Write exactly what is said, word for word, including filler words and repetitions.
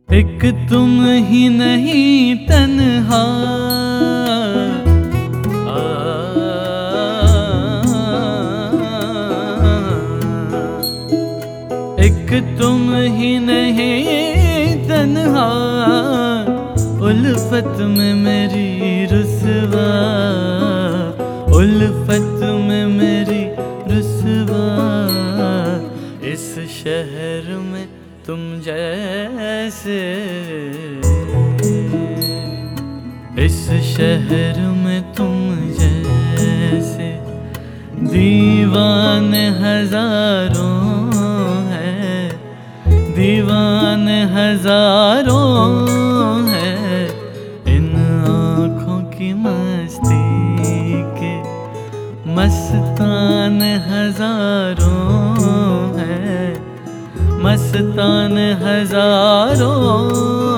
एक तुम ही नहीं तन्हा, आ, एक तुम ही नहीं तन्हा, उल्फत में मेरी रुसवा, उल्फत में मेरी रुसवा। इस शहर में तुम जैसे, इस शहर में तुम जैसे दीवाने हजारों हैं, दीवाने हजारों हैं। इन आँखों की मस्ती के मस्तान हजारों हैं, मस्तान हजारों